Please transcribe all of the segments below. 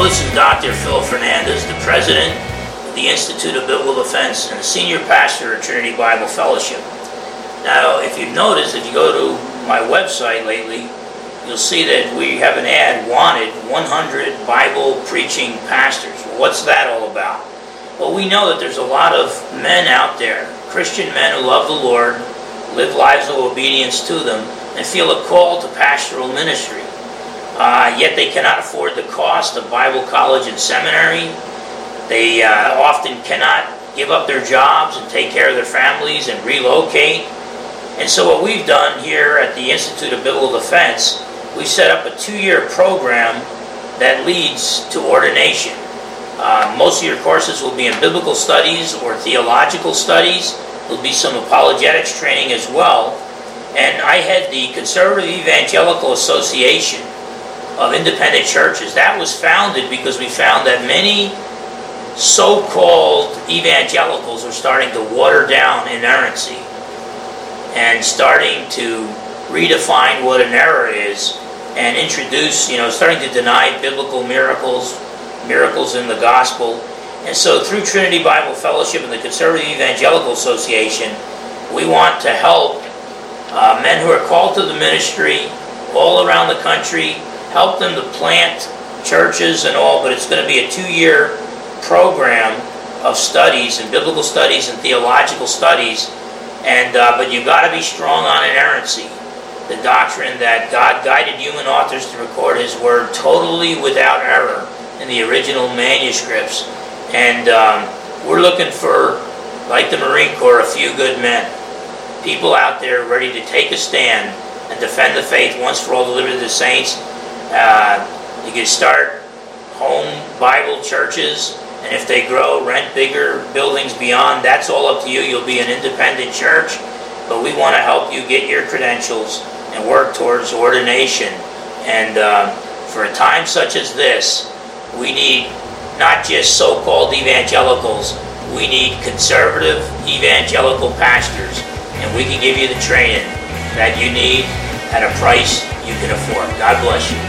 Hello, this is Dr. Phil Fernandez, the President of the Institute of Biblical Defense and the Senior Pastor at Trinity Bible Fellowship. Now, if you've noticed, if you go to my website lately, you'll see that we have an ad, wanted 100 Bible preaching pastors. Well, what's that all about? Well, we know that there's a lot of men out there, Christian men who love the Lord, live lives of obedience to them, and feel a call to pastoral ministry. Yet they cannot afford the cost of Bible college and seminary. They often cannot give up their jobs and take care of their families and relocate. And so what we've done here at the Institute of Biblical Defense, we set up a 2-year program that leads to ordination. Most of your courses will be in biblical studies or theological studies. There'll be some apologetics training as well. And I head the Conservative Evangelical Association of Independent Churches. That was founded because we found that many so-called evangelicals are starting to water down inerrancy and starting to redefine what an error is and introduce, starting to deny biblical miracles in the gospel. And so through Trinity Bible Fellowship and the Conservative Evangelical Association, we want to help men who are called to the ministry all around the country, help them to plant churches and all, but it's going to be a 2-year program of studies and biblical studies and theological studies. And but you've got to be strong on inerrancy, the doctrine that God guided human authors to record His Word totally without error in the original manuscripts. And we're looking for, like the Marine Corps, a few good men, people out there ready to take a stand and defend the faith once for all, delivered to the saints. You can start home Bible churches, and if they grow, rent bigger buildings beyond. That's all up to you. You'll be an independent church, but we want to help you get your credentials and work towards ordination. And for a time such as this, we need not just so-called evangelicals, we need conservative evangelical pastors, and we can give you the training that you need at a price you can afford. God bless you.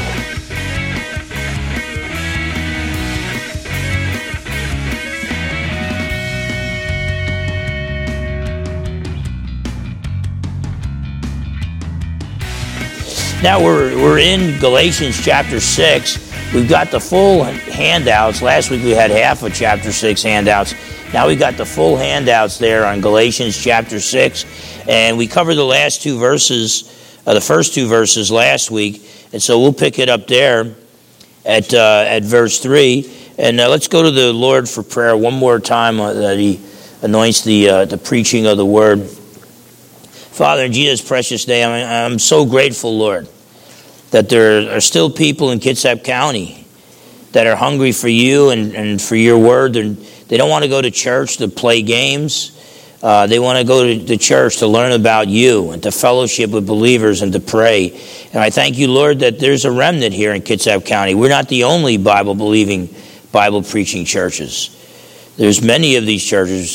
Now we're in Galatians chapter 6. We've got the full handouts. Last week we had half of chapter 6 handouts. Now we got the full handouts there on Galatians chapter 6. And we covered the last 2 verses, the first 2 verses last week. And so we'll pick it up there at verse 3. And let's go to the Lord for prayer one more time that He anoints the preaching of the Word. Father, in Jesus' precious name, I'm so grateful, Lord, that there are still people in Kitsap County that are hungry for You and for Your Word. And they don't want to go to church to play games. They want to go to the church to learn about You and to fellowship with believers and to pray. And I thank You, Lord, that there's a remnant here in Kitsap County. We're not the only Bible-believing, Bible-preaching churches. There's many of these churches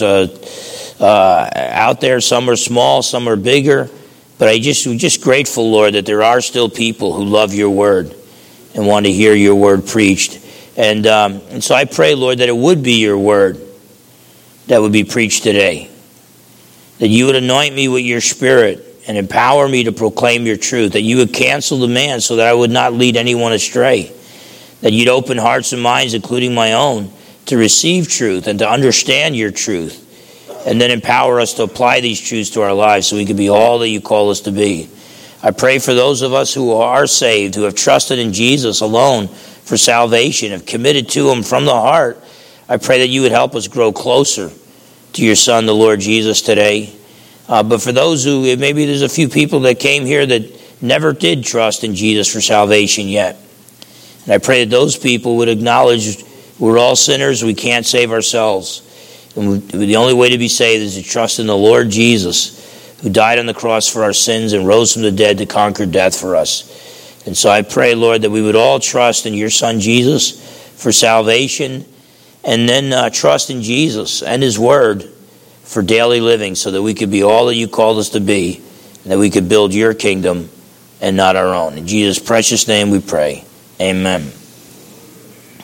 out there. Some are small, some are bigger. But we're just grateful, Lord, that there are still people who love Your Word and want to hear Your Word preached. And so I pray, Lord, that it would be Your Word that would be preached today. That You would anoint me with Your Spirit and empower me to proclaim Your truth. That You would cancel the man so that I would not lead anyone astray. That You'd open hearts and minds, including my own, to receive truth and to understand Your truth. And then empower us to apply these truths to our lives so we can be all that You call us to be. I pray for those of us who are saved, who have trusted in Jesus alone for salvation, have committed to Him from the heart. I pray that You would help us grow closer to Your Son, the Lord Jesus, today. But for those who, maybe there's a few people that came here that never did trust in Jesus for salvation yet. And I pray that those people would acknowledge we're all sinners, we can't save ourselves. And the only way to be saved is to trust in the Lord Jesus, who died on the cross for our sins and rose from the dead to conquer death for us. And so I pray, Lord, that we would all trust in Your Son Jesus for salvation, and then trust in Jesus and His Word for daily living, so that we could be all that You called us to be, and that we could build Your kingdom and not our own. In Jesus' precious name we pray. Amen.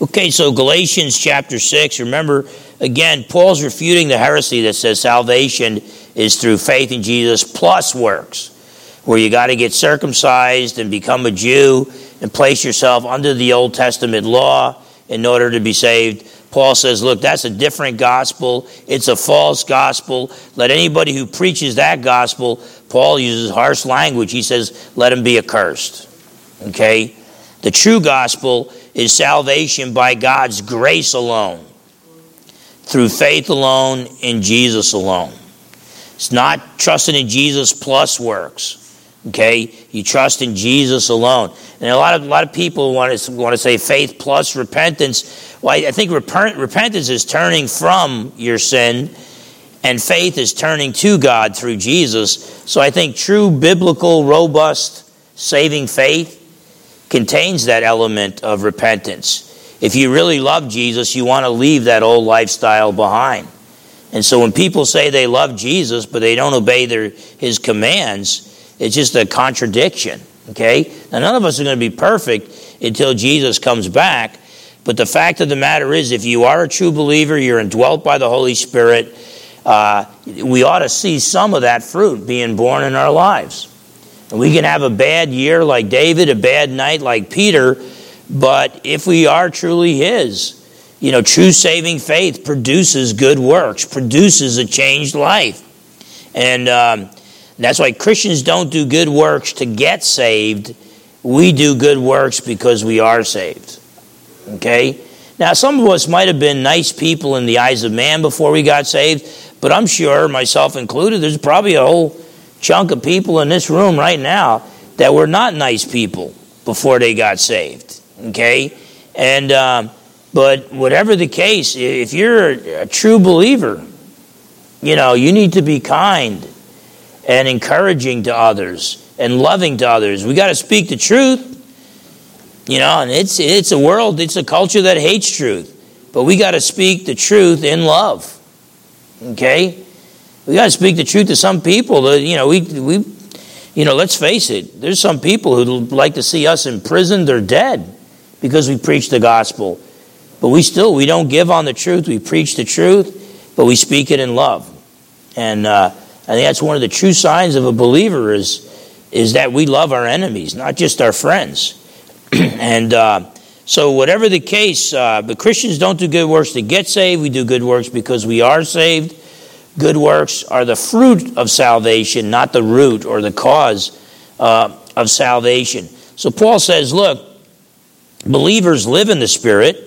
Okay, so Galatians chapter 6, remember, again, Paul's refuting the heresy that says salvation is through faith in Jesus plus works, where you got to get circumcised and become a Jew and place yourself under the Old Testament law in order to be saved. Paul says, look, that's a different gospel. It's a false gospel. Let anybody who preaches that gospel, Paul uses harsh language. He says, let him be accursed. Okay? The true gospel is salvation by God's grace alone, through faith alone, in Jesus alone. It's not trusting in Jesus plus works. Okay, you trust in Jesus alone, and a lot of people want to say faith plus repentance. Well, I think repentance is turning from your sin, and faith is turning to God through Jesus. So I think true biblical, robust, saving faith contains that element of repentance. If you really love Jesus, you want to leave that old lifestyle behind. And so when people say they love Jesus, but they don't obey his commands, it's just a contradiction, okay? Now, none of us are going to be perfect until Jesus comes back, but the fact of the matter is, if you are a true believer, you're indwelt by the Holy Spirit, we ought to see some of that fruit being born in our lives. And we can have a bad year like David, a bad night like Peter, but if we are truly his, true saving faith produces good works, produces a changed life. And that's why Christians don't do good works to get saved. We do good works because we are saved. Okay? Now, some of us might have been nice people in the eyes of man before we got saved, but I'm sure, myself included, there's probably a whole chunk of people in this room right now that were not nice people before they got saved. Okay? And but whatever the case, if you're a true believer, you need to be kind and encouraging to others and loving to others. We got to speak the truth, and it's a world, it's a culture that hates truth, but we got to speak the truth in love. Okay, we got to speak the truth to some people. Let's face it. There's some people who'd like to see us imprisoned or dead because we preach the gospel, but we don't give on the truth. We preach the truth, but we speak it in love, and I think that's one of the true signs of a believer is that we love our enemies, not just our friends. And so whatever the case, but Christians don't do good works to get saved. We do good works because we are saved. Good works are the fruit of salvation, not the root or the cause of salvation. So Paul says, look, believers live in the Spirit,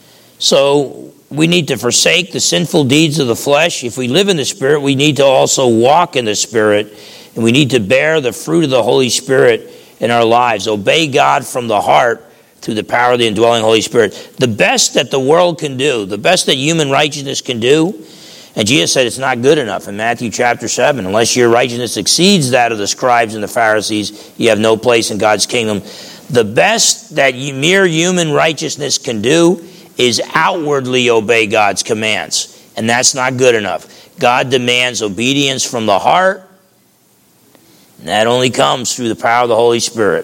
so we need to forsake the sinful deeds of the flesh. If we live in the Spirit, we need to also walk in the Spirit, and we need to bear the fruit of the Holy Spirit in our lives. Obey God from the heart through the power of the indwelling Holy Spirit. The best that the world can do, the best that human righteousness can do, and Jesus said it's not good enough in Matthew chapter 7. Unless your righteousness exceeds that of the scribes and the Pharisees, you have no place in God's kingdom. The best that mere human righteousness can do is outwardly obey God's commands. And that's not good enough. God demands obedience from the heart. And that only comes through the power of the Holy Spirit.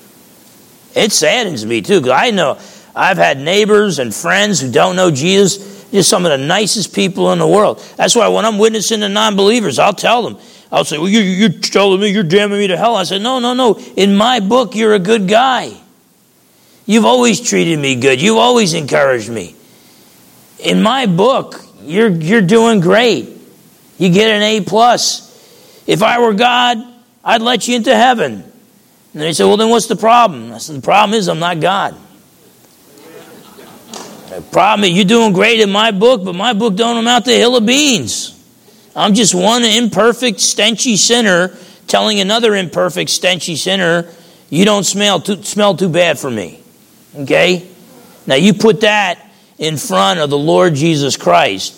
It saddens me too, because I know I've had neighbors and friends who don't know Jesus. Just some of the nicest people in the world. That's why when I'm witnessing to non-believers, I'll tell them. I'll say, well, you're telling me, you're damning me to hell. I said, no. In my book, you're a good guy. You've always treated me good. You've always encouraged me. In my book, you're doing great. You get an A+. If I were God, I'd let you into heaven. And they said, well, then what's the problem? I said, the problem is I'm not God. The problem is you're doing great in my book, but my book don't amount to a hill of beans. I'm just one imperfect, stenchy sinner telling another imperfect, stenchy sinner, you don't smell too bad for me. Okay? Now you put that in front of the Lord Jesus Christ.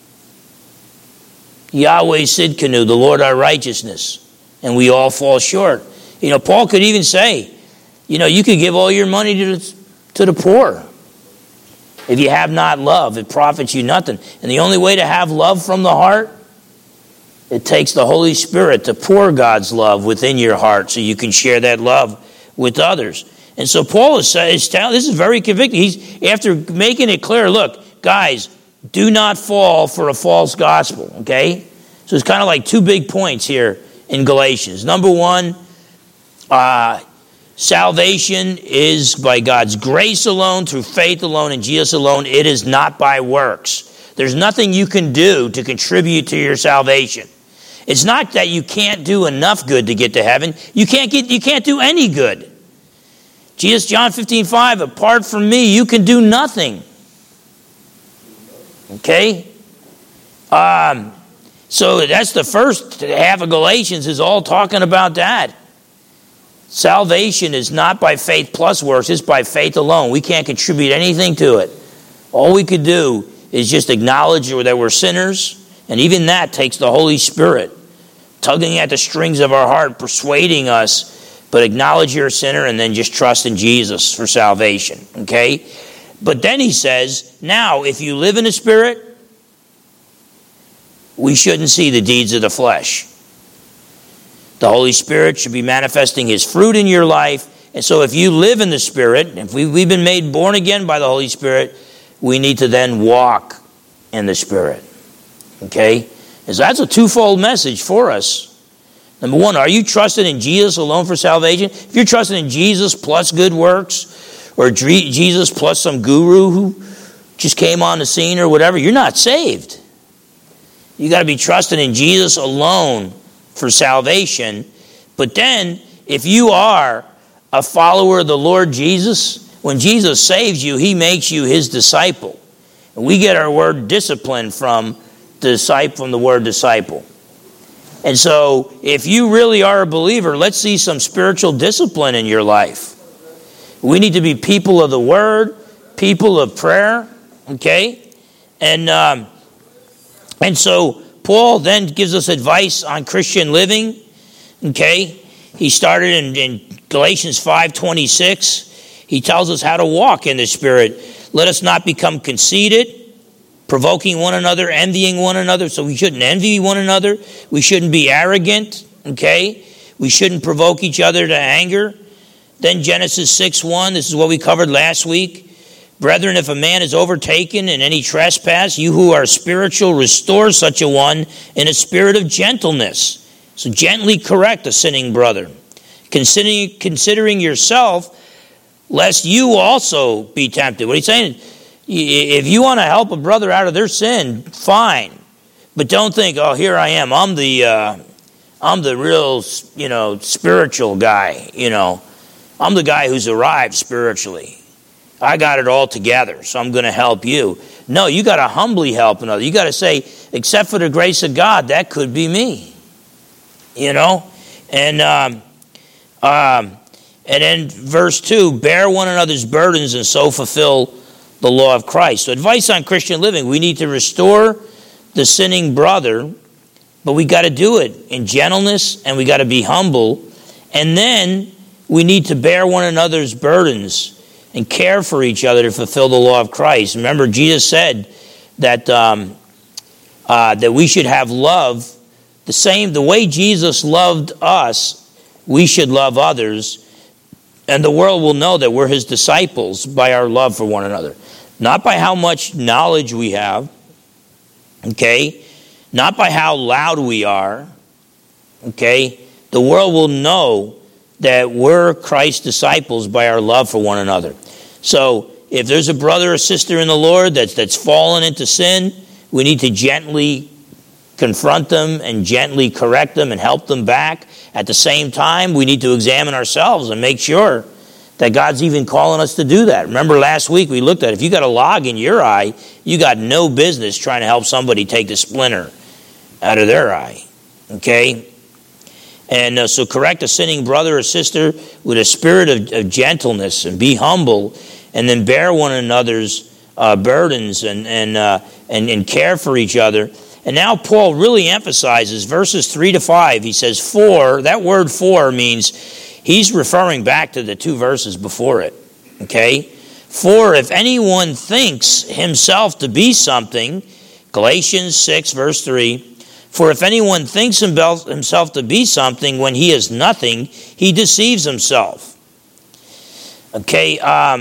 Yahweh Sidkenu, the Lord our righteousness. And we all fall short. Paul could even say, you could give all your money to the poor. If you have not love, it profits you nothing. And the only way to have love from the heart, it takes the Holy Spirit to pour God's love within your heart so you can share that love with others. And so Paul is telling, this is very convicting. He's after making it clear, look, guys, do not fall for a false gospel, okay? So it's kind of like two big points here in Galatians. Number one, salvation is by God's grace alone, through faith alone, in Jesus alone. It is not by works. There's nothing you can do to contribute to your salvation. It's not that you can't do enough good to get to heaven. You can't do any good. Jesus, John 15:5, apart from me, you can do nothing. Okay? So that's the first half of Galatians is all talking about that. Salvation is not by faith plus works, it's by faith alone. We can't contribute anything to it. All we could do is just acknowledge that we're sinners, and even that takes the Holy Spirit tugging at the strings of our heart, persuading us, but acknowledge you're a sinner and then just trust in Jesus for salvation, okay? But then he says, now, if you live in the Spirit, we shouldn't see the deeds of the flesh. The Holy Spirit should be manifesting His fruit in your life. And so if you live in the Spirit, if we've been made born again by the Holy Spirit, we need to then walk in the Spirit. Okay? And so that's a twofold message for us. Number one, are you trusting in Jesus alone for salvation? If you're trusting in Jesus plus good works, or Jesus plus some guru who just came on the scene or whatever, you're not saved. You got to be trusting in Jesus alone for salvation. But then, if you are a follower of the Lord Jesus, when Jesus saves you, He makes you His disciple. And we get our word discipline from the word disciple. And so, if you really are a believer, let's see some spiritual discipline in your life. We need to be people of the Word, people of prayer, okay? And so Paul then gives us advice on Christian living, okay? He started in Galatians 5:26. He tells us how to walk in the Spirit. Let us not become conceited, provoking one another, envying one another. So we shouldn't envy one another. We shouldn't be arrogant, okay? We shouldn't provoke each other to anger. Then Genesis 6:1, this is what we covered last week. Brethren, if a man is overtaken in any trespass, you who are spiritual, restore such a one in a spirit of gentleness. So gently correct a sinning brother, considering yourself, lest you also be tempted. What he's saying, if you want to help a brother out of their sin, fine. But don't think, oh, here I am. I'm the real, spiritual guy, I'm the guy who's arrived spiritually. I got it all together, so I'm going to help you. No, you got to humbly help another. You got to say, except for the grace of God, that could be me. And then verse 2, bear one another's burdens and so fulfill the law of Christ. So advice on Christian living, we need to restore the sinning brother, but we got to do it in gentleness and we got to be humble. And then we need to bear one another's burdens and care for each other to fulfill the law of Christ. Remember, Jesus said that that we should have love the way Jesus loved us. We should love others, and the world will know that we're His disciples by our love for one another, not by how much knowledge we have, okay, not by how loud we are, okay. The world will know that we're Christ's disciples by our love for one another. So if there's a brother or sister in the Lord that's fallen into sin, we need to gently confront them and gently correct them and help them back. At the same time, we need to examine ourselves and make sure that God's even calling us to do that. Remember last week we looked at, if you got a log in your eye, you got no business trying to help somebody take the splinter out of their eye. Okay? And so correct a sinning brother or sister with a spirit of gentleness and be humble, and then bear one another's burdens and care for each other. And now Paul really emphasizes verses 3-5. He says, for, that word for means he's referring back to the two verses before it. Okay? For if anyone thinks himself to be something, Galatians 6 verse 3, for if anyone thinks himself to be something when he is nothing, he deceives himself. Okay,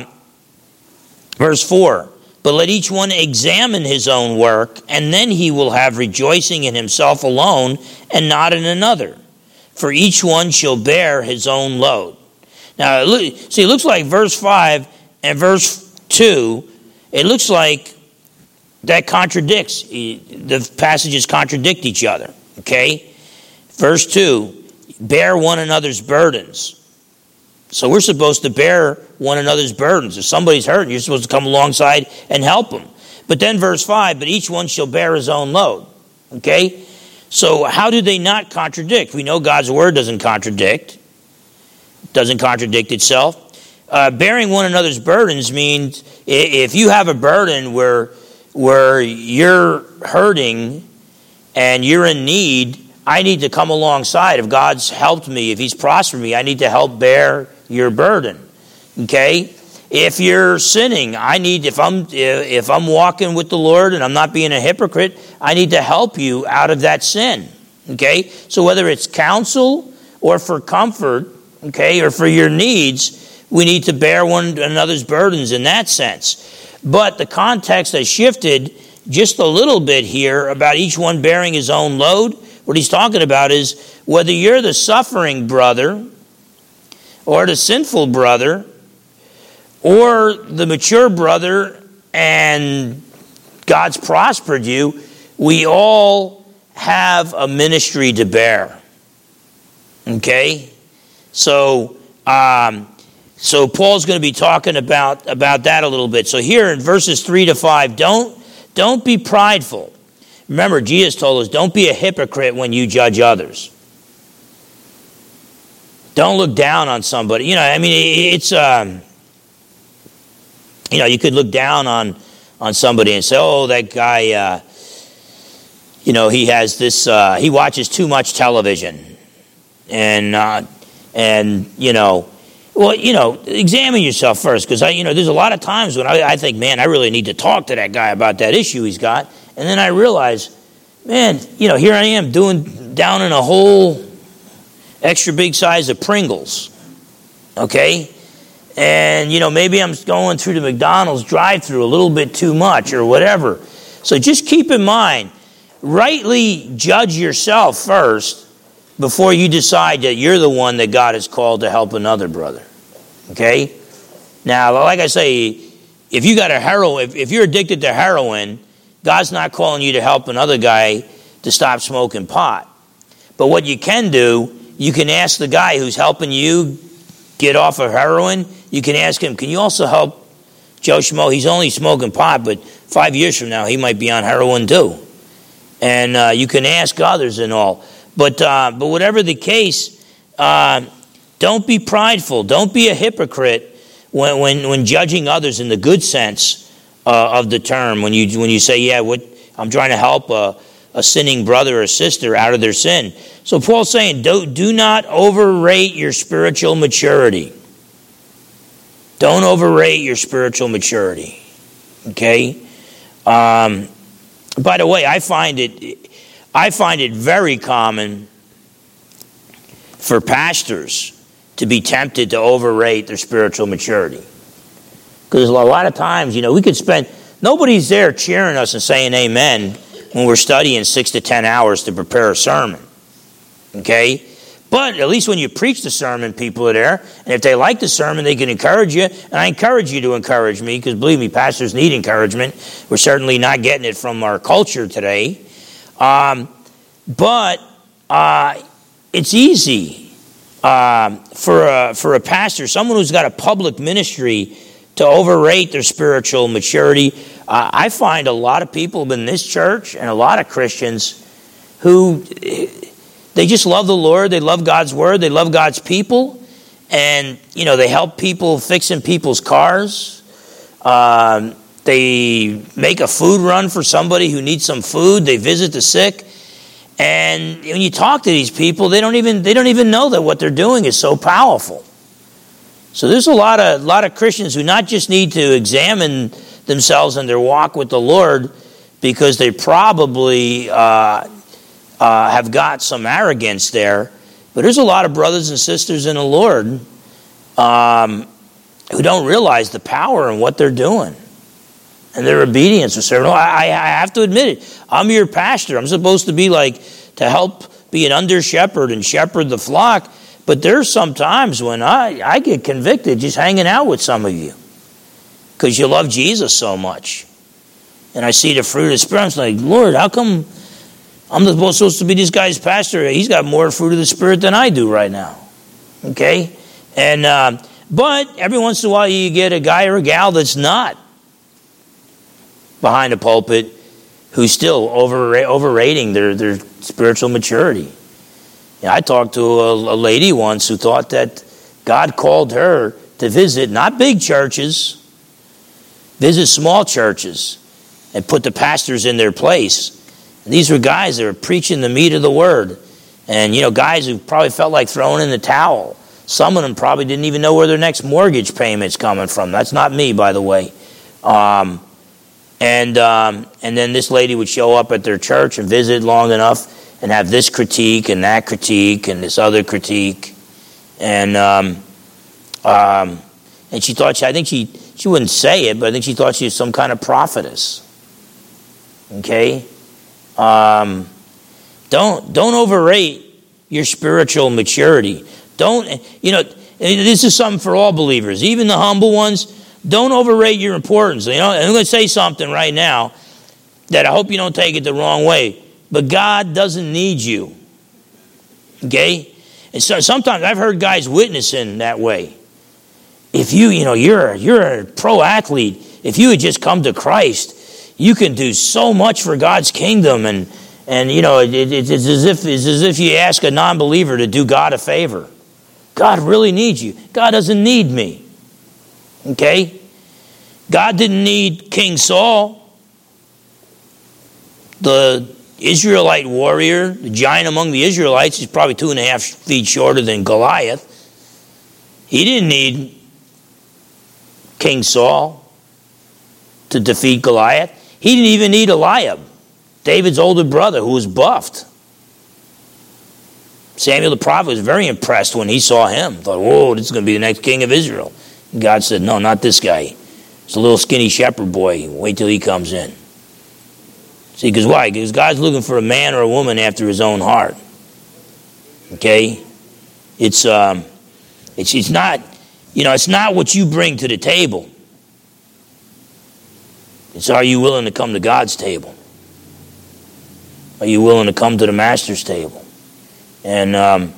verse 4. But let each one examine his own work, and then he will have rejoicing in himself alone and not in another. For each one shall bear his own load. Now, see, it looks like verse 5 and verse 2, it looks like that contradicts. The passages contradict each other. Okay? Verse 2, bear one another's burdens. So we're supposed to bear one another's burdens. If somebody's hurting, you're supposed to come alongside and help them. But then verse 5, but each one shall bear his own load. Okay? So how do they not contradict? We know God's word doesn't contradict. Doesn't contradict itself. Bearing one another's burdens means if you have a burden where you're hurting and you're in need, I need to come alongside. If God's helped me, if he's prospered me, I need to help bear your burden. Okay? If you're sinning, if I'm walking with the Lord and I'm not being a hypocrite, I need to help you out of that sin. Okay? So whether it's counsel or for comfort, okay, or for your needs, we need to bear one another's burdens in that sense. But the context has shifted just a little bit here about each one bearing his own load. What he's talking about is whether you're the suffering brother or the sinful brother or the mature brother and God's prospered you, we all have a ministry to bear. Okay? So Paul's going to be talking about that a little bit. So here in verses 3 to 5, don't be prideful. Remember, Jesus told us, don't be a hypocrite when you judge others. Don't look down on somebody. It's you could look down on somebody and say, oh, that guy, he has this, he watches too much television. And examine yourself first, because there's a lot of times when I think, man, I really need to talk to that guy about that issue he's got, and then I realize, man, here I am down in a whole extra big size of Pringles, okay, and maybe I'm going through the McDonald's drive-through a little bit too much or whatever. So just keep in mind, rightly judge yourself first before you decide that you're the one that God has called to help another brother. Okay? Now, like I say, if you're addicted to heroin, God's not calling you to help another guy to stop smoking pot. But what you can do, you can ask the guy who's helping you get off of heroin, you can ask him, can you also help Joe Schmo? He's only smoking pot, but 5 years from now, he might be on heroin too. And you can ask others and all. But whatever the case, don't be prideful. Don't be a hypocrite when judging others in the good sense of the term. When you say, I'm trying to help a sinning brother or sister out of their sin. So Paul's saying, do not overrate your spiritual maturity. Don't overrate your spiritual maturity. Okay? By the way, I find it very common for pastors to be tempted to overrate their spiritual maturity. Because a lot of times, we could nobody's there cheering us and saying amen when we're studying 6 to 10 hours to prepare a sermon. Okay? But at least when you preach the sermon, people are there. And if they like the sermon, they can encourage you. And I encourage you to encourage me, because believe me, pastors need encouragement. We're certainly not getting it from our culture today. But it's easy for a pastor, someone who's got a public ministry, to overrate their spiritual maturity. I find a lot of people in this church and a lot of Christians who they just love the Lord, they love God's word, they love God's people, and they help people fixing people's cars. They make a food run for somebody who needs some food. They visit the sick. And when you talk to these people, they don't even know that what they're doing is so powerful. So there's a lot of Christians who not just need to examine themselves in their walk with the Lord, because they probably have got some arrogance there, but there's a lot of brothers and sisters in the Lord who don't realize the power in what they're doing and their obedience to serve. I have to admit it. I'm your pastor. I'm supposed to be to help be an under shepherd and shepherd the flock. But there's some times when I get convicted just hanging out with some of you because you love Jesus so much. And I see the fruit of the Spirit. I'm just like, Lord, how come I'm supposed to be this guy's pastor? He's got more fruit of the Spirit than I do right now. Okay? And but every once in a while you get a guy or a gal that's not behind the pulpit who's still overrating their spiritual maturity. I talked to a lady once who thought that God called her to visit not big churches, visit small churches and put the pastors in their place. And these were guys that were preaching the meat of the word. And, guys who probably felt like throwing in the towel. Some of them probably didn't even know where their next mortgage payment's coming from. That's not me, by the way. And then this lady would show up at their church and visit long enough and have this critique and that critique and this other critique. And she thought, I think she wouldn't say it, but I think she thought she was some kind of prophetess. Okay? Don't overrate your spiritual maturity. This is something for all believers, even the humble ones. Don't overrate your importance. And I'm going to say something right now that I hope you don't take it the wrong way. But God doesn't need you. Okay? And so sometimes I've heard guys witnessing that way. If you're a pro athlete, if you had just come to Christ, you can do so much for God's kingdom, and it's as if you ask a non-believer to do God a favor. God really needs you. God doesn't need me. Okay? God didn't need King Saul, the Israelite warrior, the giant among the Israelites. He's probably 2.5 feet shorter than Goliath. He didn't need King Saul to defeat Goliath. He didn't even need Eliab, David's older brother, who was buffed. Samuel the prophet was very impressed when he saw him. Thought, whoa, this is going to be the next king of Israel. And God said, no, not this guy. It's a little skinny shepherd boy. Wait till he comes in. See, because why? Because God's looking for a man or a woman after his own heart. Okay? It's not, it's not what you bring to the table. It's, are you willing to come to God's table? Are you willing to come to the Master's table? But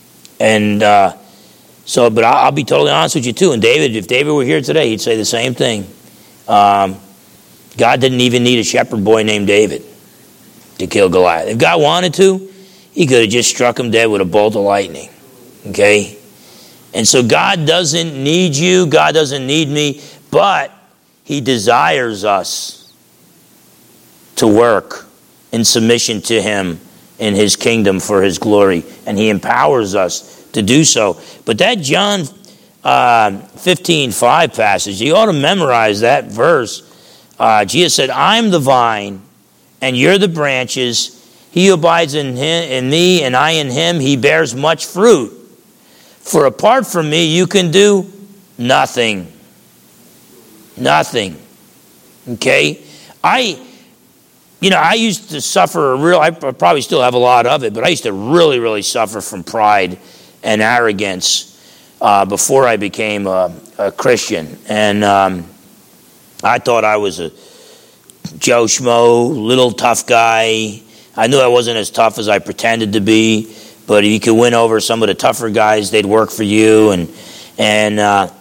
I'll be totally honest with you too. And David, if David were here today, he'd say the same thing. God didn't even need a shepherd boy named David to kill Goliath. If God wanted to, he could have just struck him dead with a bolt of lightning. Okay? And so God doesn't need you. God doesn't need me. But he desires us to work in submission to him in his kingdom for his glory. And he empowers us to do so. But that John 15:5 passage, you ought to memorize that verse. Jesus said, I'm the vine, and you're the branches. He who abides in me, and I in him, he bears much fruit. For apart from me, you can do nothing. Nothing. Okay? I used to suffer I probably still have a lot of it, but I used to really, really suffer from pride and arrogance before I became a Christian. And I thought I was a Joe Schmo, little tough guy. I knew I wasn't as tough as I pretended to be, but if you could win over some of the tougher guys, they'd work for you. And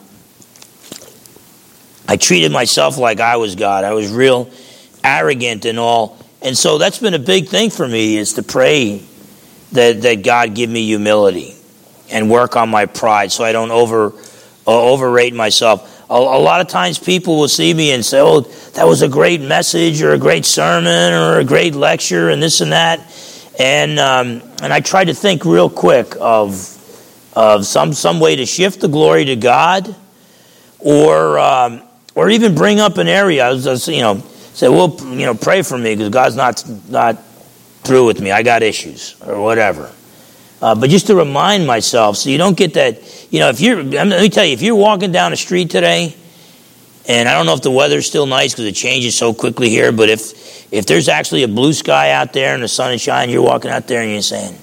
I treated myself like I was God. I was real arrogant and all. And so that's been a big thing for me, is to pray that God give me humility and work on my pride so I don't overrate myself. A lot of times people will see me and say, oh, that was a great message or a great sermon or a great lecture and this and that. And I try to think real quick of some way to shift the glory to God, or even bring up an area. Say, well, pray for me because God's not through with me. I got issues or whatever. But just to remind myself, so you don't get that, let me tell you, if you're walking down the street today, and I don't know if the weather's still nice because it changes so quickly here, but if there's actually a blue sky out there and the sun is shining, you're walking out there and you're saying,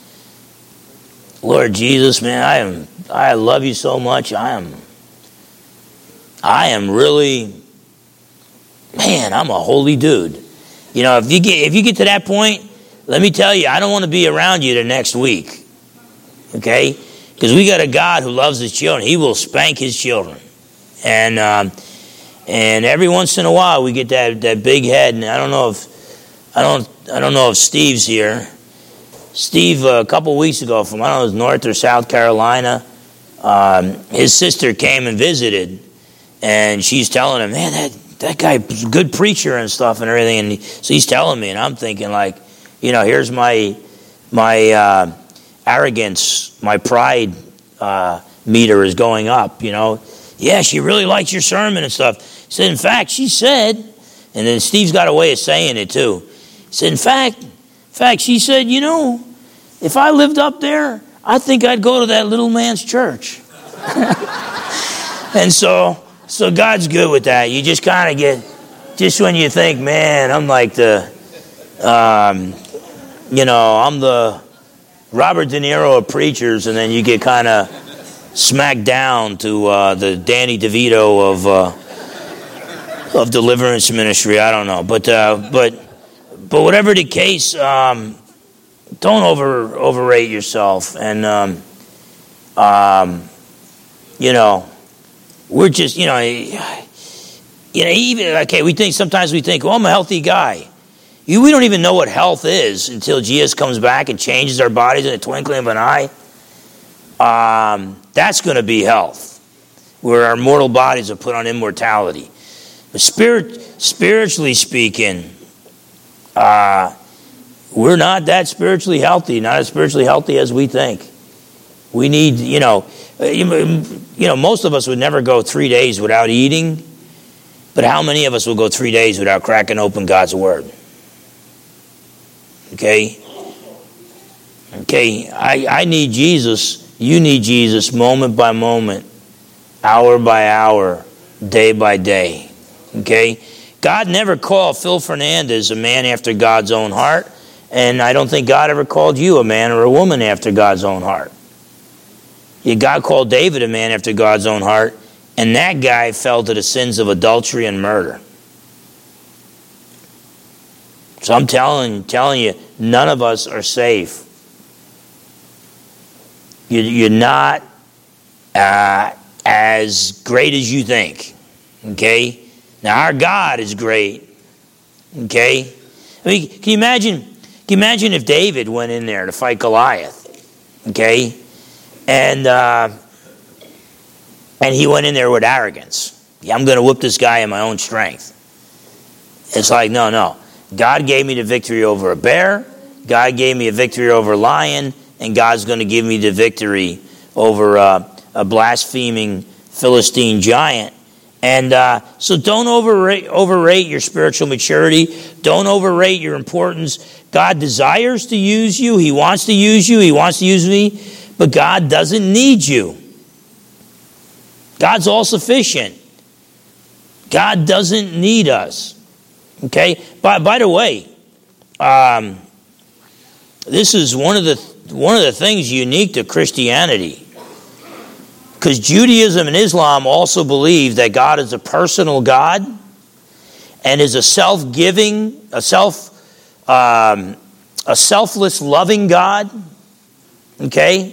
Lord Jesus, man, I love you so much. I am really, man, I'm a holy dude. If you get to that point, let me tell you, I don't want to be around you the next week. Okay? Because we got a God who loves his children. He will spank his children. And every once in a while we get that big head, and I don't know if Steve's here. Steve, a couple weeks ago from, I don't know, it was North or South Carolina, his sister came and visited, and she's telling him, man, that guy's a good preacher and stuff and everything. And so he's telling me, and I'm thinking like, here's my arrogance, my pride meter is going up, Yeah, she really likes your sermon and stuff. He said, in fact, she said, and then Steve's got a way of saying it too. He said, in fact, she said, if I lived up there, I think I'd go to that little man's church. And so God's good with that. You just kind of get, just when you think, man, I'm like I'm the Robert De Niro of preachers, and then you get kind of smacked down to the Danny DeVito of deliverance ministry. I don't know, but whatever the case, don't overrate yourself. And we're just sometimes we think, well, I'm a healthy guy. We don't even know what health is until Jesus comes back and changes our bodies in a twinkling of an eye. That's going to be health, where our mortal bodies are put on immortality. But spiritually speaking, we're not that spiritually healthy, not as spiritually healthy as we think. We need, most of us would never go 3 days without eating, but how many of us will go 3 days without cracking open God's Word? Okay, I need Jesus. You need Jesus moment by moment, hour by hour, day by day. Okay? God never called Phil Fernandez a man after God's own heart, and I don't think God ever called you a man or a woman after God's own heart. God called David a man after God's own heart, and that guy fell to the sins of adultery and murder. So I'm telling you, none of us are safe. You're not as great as you think. Okay? Now our God is great. Okay? I mean, can you imagine if David went in there to fight Goliath? Okay? And he went in there with arrogance. Yeah, I'm going to whip this guy in my own strength. It's like, no. God gave me the victory over a bear. God gave me a victory over a lion. And God's going to give me the victory over a blaspheming Philistine giant. And so don't overrate your spiritual maturity. Don't overrate your importance. God desires to use you. He wants to use you. He wants to use me. But God doesn't need you. God's all sufficient. God doesn't need us. Okay? By the way, this is one of the things unique to Christianity. Because Judaism and Islam also believe that God is a personal God and is a self-giving, a selfless, loving God. Okay?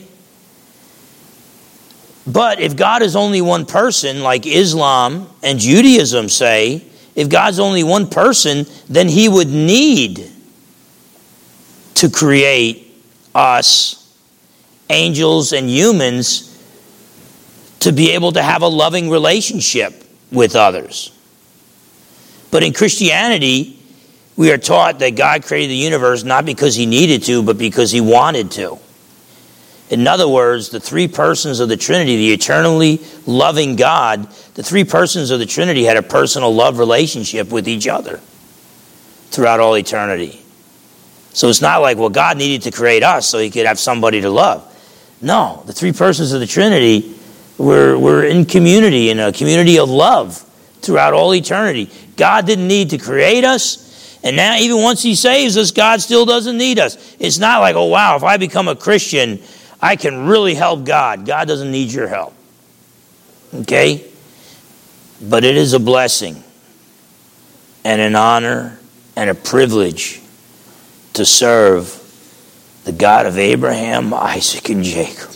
But if God is only one person, like Islam and Judaism say, if God's only one person, then he would need to create us, angels and humans, to be able to have a loving relationship with others. But in Christianity, we are taught that God created the universe not because he needed to, but because he wanted to. In other words, the three persons of the Trinity, the eternally loving God, the three persons of the Trinity had a personal love relationship with each other throughout all eternity. So it's not like, well, God needed to create us so he could have somebody to love. No, the three persons of the Trinity were in community, in a community of love throughout all eternity. God didn't need to create us, and now even once he saves us, God still doesn't need us. It's not like, oh wow, if I become a Christian, I can really help God. God doesn't need your help. Okay? But it is a blessing and an honor and a privilege to serve the God of Abraham, Isaac, and Jacob.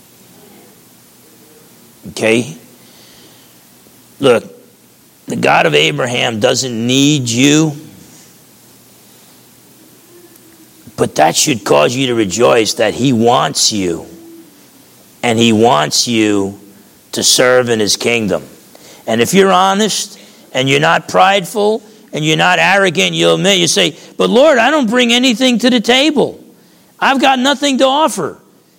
Okay? Look, the God of Abraham doesn't need you, but that should cause you to rejoice that he wants you, and he wants you to serve in his kingdom. And if you're honest, and you're not prideful, and you're not arrogant, you'll admit, you say, but Lord, I don't bring anything to the table. I've got nothing to offer.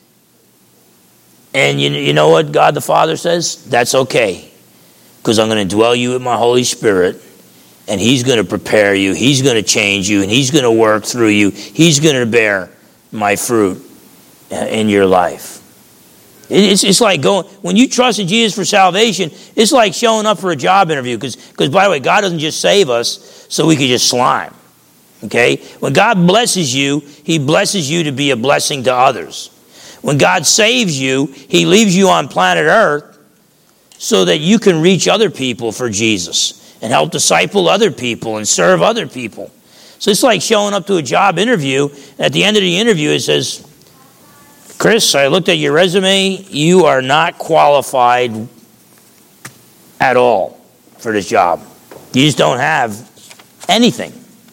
And you know what God the Father says? That's okay. Because I'm going to dwell you with my Holy Spirit. And he's going to prepare you. He's going to change you. And he's going to work through you. He's going to bear my fruit in your life. It's like going, when you trust in Jesus for salvation, it's like showing up for a job interview. Because by the way, God doesn't just save us so we can just slime. Okay? When God blesses you, he blesses you to be a blessing to others. When God saves you, he leaves you on planet Earth so that you can reach other people for Jesus and help disciple other people and serve other people. So it's like showing up to a job interview. At the end of the interview, it says, Chris, I looked at your resume. You are not qualified at all for this job. You just don't have anything.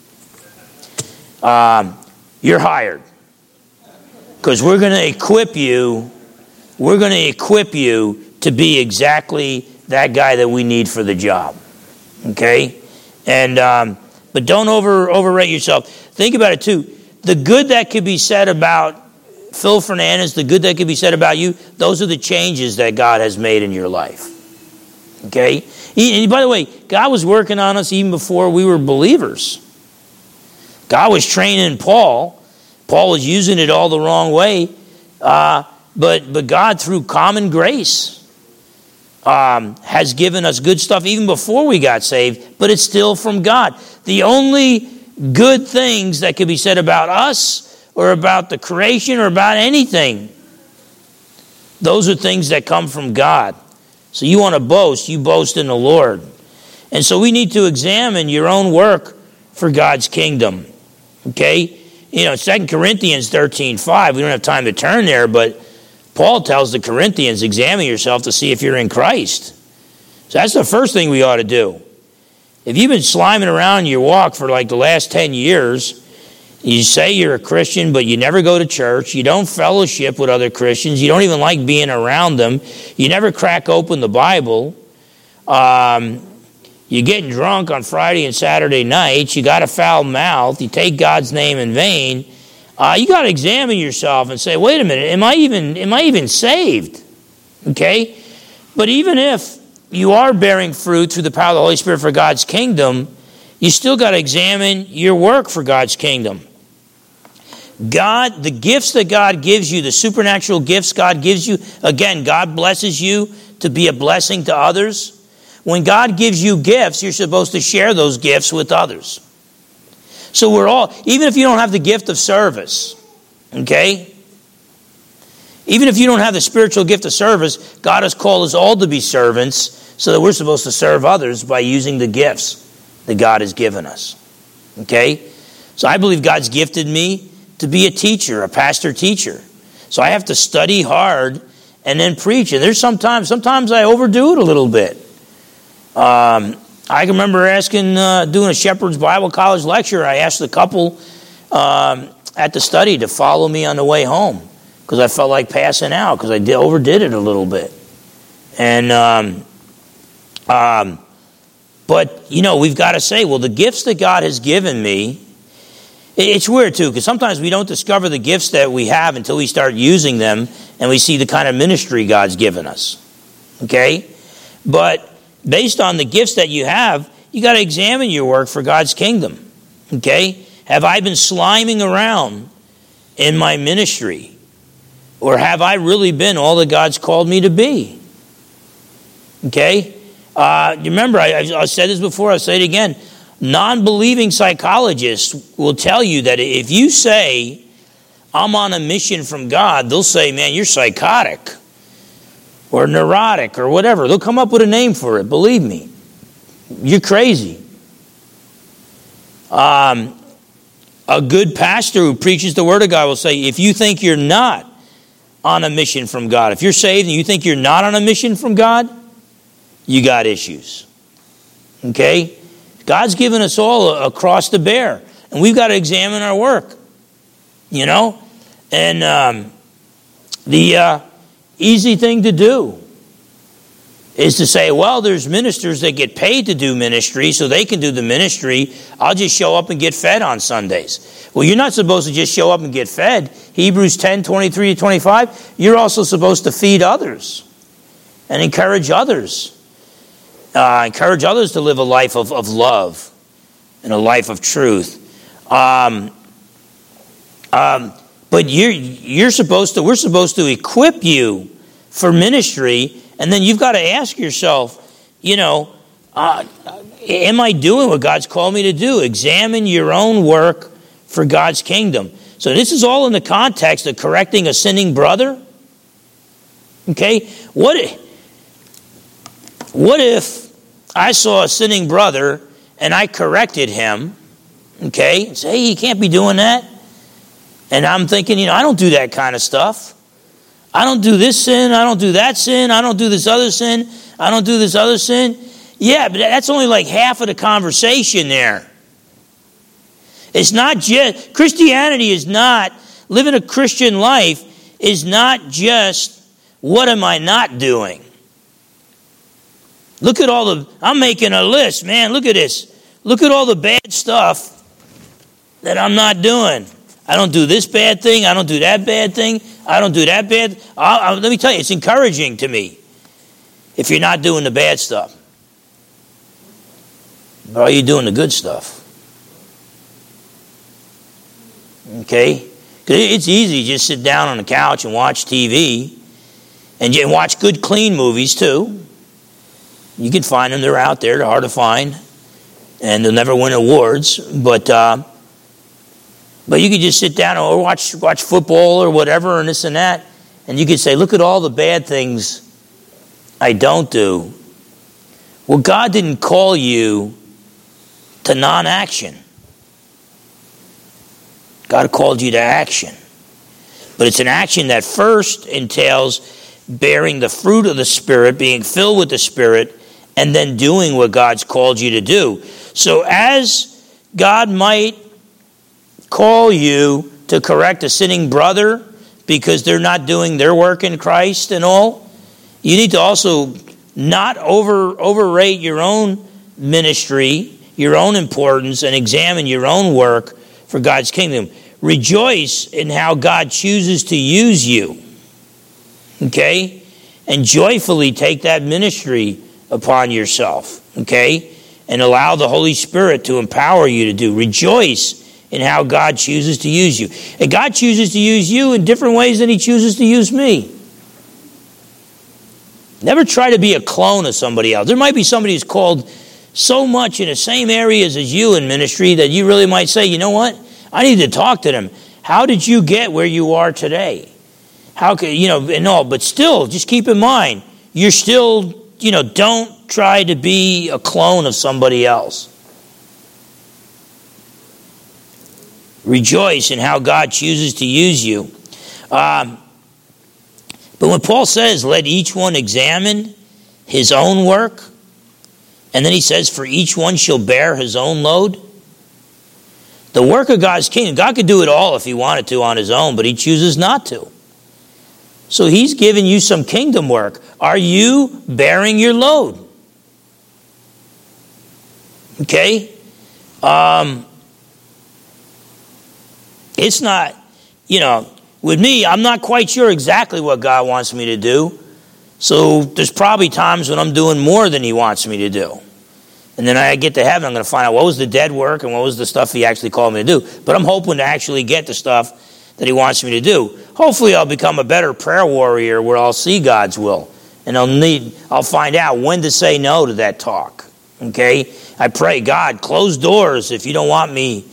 You're hired. Because we're going to equip you. We're going to equip you to be exactly that guy that we need for the job. Okay? And but don't overrate yourself. Think about it too. The good that could be said about Phil Fernandez, the good that could be said about you, those are the changes that God has made in your life. Okay? And by the way, God was working on us even before we were believers. God was training Paul. Paul was using it all the wrong way. But God, through common grace, has given us good stuff even before we got saved, but it's still from God. The only good things that could be said about us or about the creation or about anything, those are things that come from God. So you want to boast, you boast in the Lord. And so we need to examine your own work for God's kingdom. Okay? You know, 2 Corinthians 13:5, we don't have time to turn there, but Paul tells the Corinthians, examine yourself to see if you're in Christ. So that's the first thing we ought to do. If you've been sliming around your walk for like the last 10 years, you say you're a Christian, but you never go to church, you don't fellowship with other Christians, you don't even like being around them, you never crack open the Bible, you're getting drunk on Friday and Saturday nights, you got a foul mouth, you take God's name in vain, you got to examine yourself and say, wait a minute, am I even saved? Okay? But even if you are bearing fruit through the power of the Holy Spirit for God's kingdom, you still got to examine your work for God's kingdom. God, the gifts that God gives you, the supernatural gifts God gives you, again, God blesses you to be a blessing to others. When God gives you gifts, you're supposed to share those gifts with others. So we're all, even if you don't have the gift of service, okay? Even if you don't have the spiritual gift of service, God has called us all to be servants so that we're supposed to serve others by using the gifts that God has given us. Okay? So I believe God's gifted me to be a teacher, a pastor teacher. So I have to study hard and then preach. And there's sometimes I overdo it a little bit. I can remember doing a Shepherd's Bible College lecture. I asked the couple at the study to follow me on the way home because I felt like passing out because I overdid it a little bit. And but you know, we've got to say, well, the gifts that God has given me. It's weird too because sometimes we don't discover the gifts that we have until we start using them and we see the kind of ministry God's given us. Okay, but based on the gifts that you have, you got to examine your work for God's kingdom. Okay? Have I been sliming around in my ministry? Or have I really been all that God's called me to be? Okay? You remember, I said this before, I'll say it again. Non-believing psychologists will tell you that if you say, I'm on a mission from God, they'll say, man, you're psychotic or neurotic or whatever. They'll come up with a name for it, believe me. You're crazy. A good pastor who preaches the Word of God will say, if you think you're not on a mission from God, if you're saved and you think you're not on a mission from God, you got issues. Okay? God's given us all a cross to bear, and we've got to examine our work. You know? And the easy thing to do is to say, well, there's ministers that get paid to do ministry, so they can do the ministry. I'll just show up and get fed on Sundays. Well, you're not supposed to just show up and get fed. Hebrews 10:23-25, you're also supposed to feed others and encourage others. Encourage others to live a life of love and a life of truth. But we're supposed to equip you for ministry, and then you've got to ask yourself, am I doing what God's called me to do? Examine your own work for God's kingdom. So this is all in the context of correcting a sinning brother. Okay? What if I saw a sinning brother and I corrected him, okay, and say, hey, you can't be doing that. And I'm thinking, I don't do that kind of stuff. I don't do this sin. I don't do that sin. I don't do this other sin. I don't do this other sin. Yeah, but that's only like half of the conversation there. It's not just, Christianity is not, living a Christian life is not just, what am I not doing? Look at I'm making a list, man, look at this. Look at all the bad stuff that I'm not doing. I don't do this bad thing. I don't do that bad thing. I don't do that bad. Let me tell you, it's encouraging to me if you're not doing the bad stuff. But are you doing the good stuff? Okay? Because it's easy to just sit down on the couch and watch TV and watch good, clean movies too. You can find them. They're out there. They're hard to find. And they'll never win awards. But you could just sit down or watch football or whatever and this and that. And you could say, look at all the bad things I don't do. Well, God didn't call you to non-action. God called you to action. But it's an action that first entails bearing the fruit of the Spirit, being filled with the Spirit, and then doing what God's called you to do. So as God might call you to correct a sinning brother because they're not doing their work in Christ and all, you need to also not overrate your own ministry, your own importance, and examine your own work for God's kingdom. Rejoice in how God chooses to use you. Okay? And joyfully take that ministry upon yourself. Okay? And allow the Holy Spirit to empower you to do. Rejoice in how God chooses to use you. And God chooses to use you in different ways than He chooses to use me. Never try to be a clone of somebody else. There might be somebody who's called so much in the same areas as you in ministry that you really might say, you know what? I need to talk to them. How did you get where you are today? How could, and all, but still, just keep in mind, you're still, don't try to be a clone of somebody else. Rejoice in how God chooses to use you. But when Paul says, let each one examine his own work, and then he says, for each one shall bear his own load. The work of God's kingdom, God could do it all if He wanted to on His own, but He chooses not to. So He's given you some kingdom work. Are you bearing your load? Okay? It's not, with me, I'm not quite sure exactly what God wants me to do. So there's probably times when I'm doing more than He wants me to do. And then I get to heaven, I'm going to find out what was the dead work and what was the stuff he actually called me to do. But I'm hoping to actually get the stuff that he wants me to do. Hopefully I'll become a better prayer warrior where I'll see God's will. And I'll find out when to say no to that talk. Okay? I pray, God, close doors if you don't want me,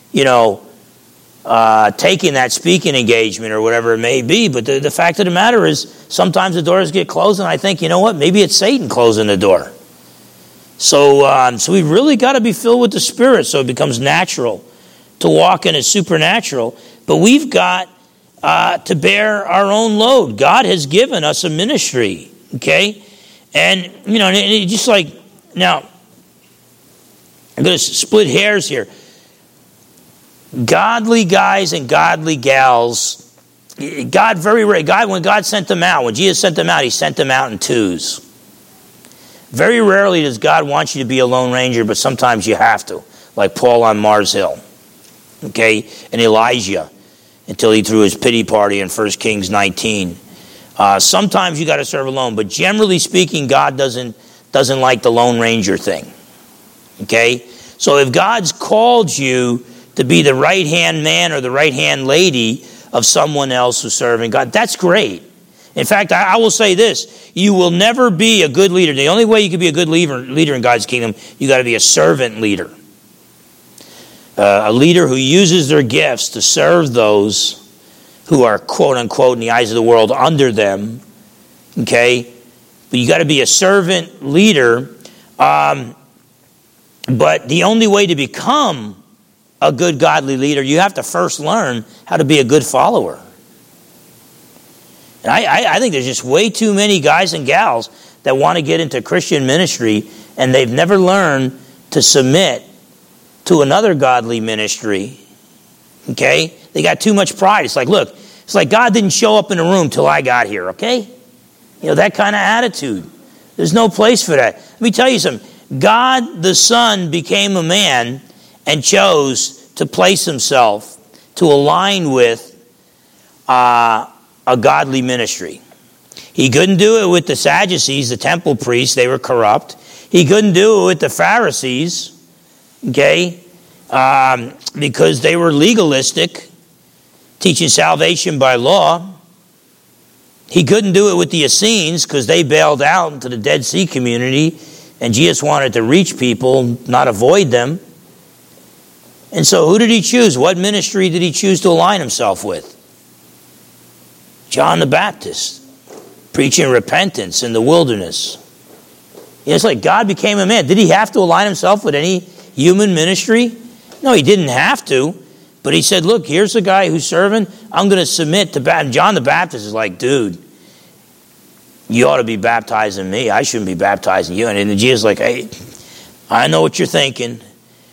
taking that speaking engagement or whatever it may be. But the fact of the matter is, sometimes the doors get closed and I think, you know what, maybe it's Satan closing the door. So we really got to be filled with the Spirit so it becomes natural to walk in as supernatural. But we've got to bear our own load. God has given us a ministry, okay? And, just like, now, I'm going to split hairs here. Godly guys and godly gals, when God sent them out, when Jesus sent them out, he sent them out in twos. Very rarely does God want you to be a lone ranger, but sometimes you have to, like Paul on Mars Hill, okay, and Elijah, until he threw his pity party in 1 Kings 19. Sometimes you got to serve alone, but generally speaking, God doesn't like the lone ranger thing, okay? So if God's called you to be the right-hand man or the right-hand lady of someone else who's serving God, that's great. In fact, I will say this, you will never be a good leader. The only way you can be a good leader in God's kingdom, you got to be a servant leader. A leader who uses their gifts to serve those who are, quote unquote, in the eyes of the world, under them. Okay? But you got to be a servant leader. But the only way to become a good godly leader, you have to first learn how to be a good follower. And I think there's just way too many guys and gals that want to get into Christian ministry and they've never learned to submit to another godly ministry. Okay? They got too much pride. It's like God didn't show up in the room till I got here, okay? That kind of attitude. There's no place for that. Let me tell you something. God the Son became a man and chose to place himself to align with a godly ministry. He couldn't do it with the Sadducees, the temple priests. They were corrupt. He couldn't do it with the Pharisees, okay, because they were legalistic, teaching salvation by law. He couldn't do it with the Essenes because they bailed out into the Dead Sea community and Jesus wanted to reach people, not avoid them. And so who did he choose? What ministry did he choose to align himself with? John the Baptist, preaching repentance in the wilderness. It's like God became a man. Did he have to align himself with any human ministry? No, he didn't have to. But he said, look, here's a guy who's serving. I'm going to submit to Baptist. John the Baptist is like, dude, you ought to be baptizing me. I shouldn't be baptizing you. And Jesus is like, hey, I know what you're thinking,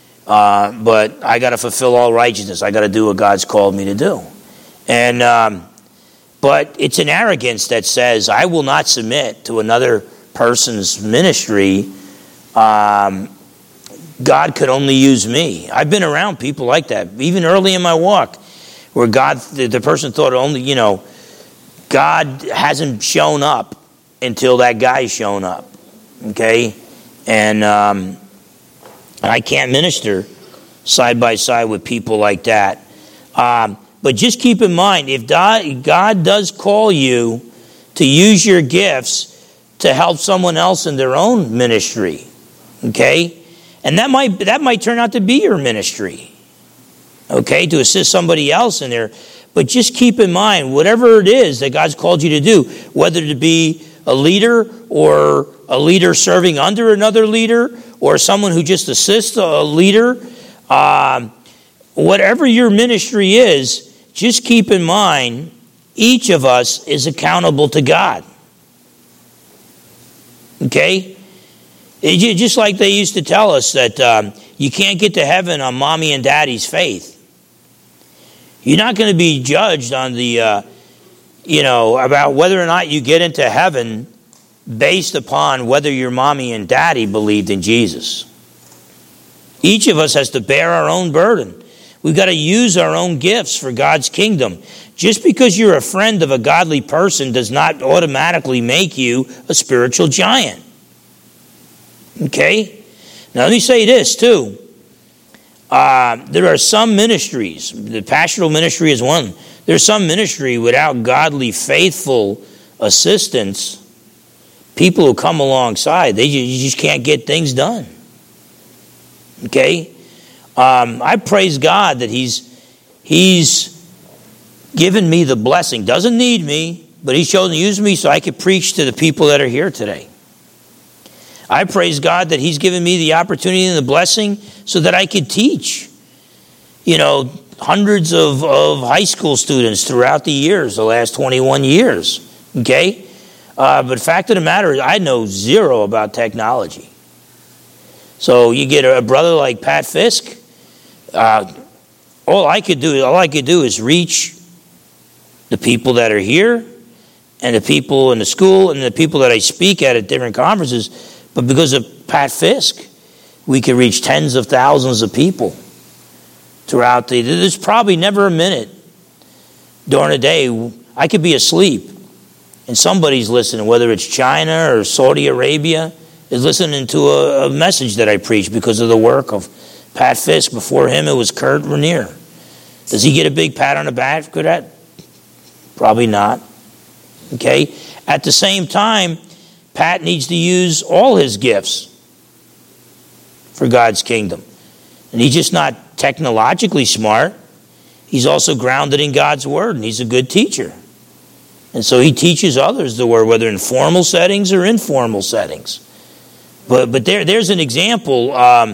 but I got to fulfill all righteousness. I got to do what God's called me to do. And but it's an arrogance that says, I will not submit to another person's ministry. God could only use me. I've been around people like that, even early in my walk, where the person thought only, God hasn't shown up until that guy's shown up. Okay? And I can't minister side by side with people like that. But just keep in mind, if God does call you to use your gifts to help someone else in their own ministry, okay? And that might turn out to be your ministry, okay, to assist somebody else in there. But just keep in mind, whatever it is that God's called you to do, whether to be a leader or a leader serving under another leader or someone who just assists a leader, whatever your ministry is, just keep in mind, each of us is accountable to God. Okay? Just like they used to tell us that you can't get to heaven on mommy and daddy's faith. You're not going to be judged on the, about whether or not you get into heaven based upon whether your mommy and daddy believed in Jesus. Each of us has to bear our own burden. We've got to use our own gifts for God's kingdom. Just because you're a friend of a godly person does not automatically make you a spiritual giant. Okay? Now, let me say this, too. There are some ministries, the pastoral ministry is one. There's some ministry without godly, faithful assistance, people who come alongside, you just can't get things done. Okay? I praise God that He's given me the blessing. Doesn't need me, but He's chosen to use me so I could preach to the people that are here today. I praise God that He's given me the opportunity and the blessing so that I could teach, hundreds of high school students throughout the years, the last 21 years. Okay? But the fact of the matter is, I know zero about technology. So you get a brother like Pat Fisk, all I could do is reach the people that are here and the people in the school and the people that I speak at different conferences. But because of Pat Fisk, we can reach tens of thousands of people throughout there's probably never a minute during the day I could be asleep and somebody's listening, whether it's China or Saudi Arabia, is listening to a message that I preach because of the work of Pat Fisk. Before him, it was Kurt Rainier. Does he get a big pat on the back for that? Probably not. Okay? At the same time, Pat needs to use all his gifts for God's kingdom. And he's just not technologically smart. He's also grounded in God's word, and he's a good teacher. And so he teaches others the word, whether in formal settings or informal settings. But there's an example.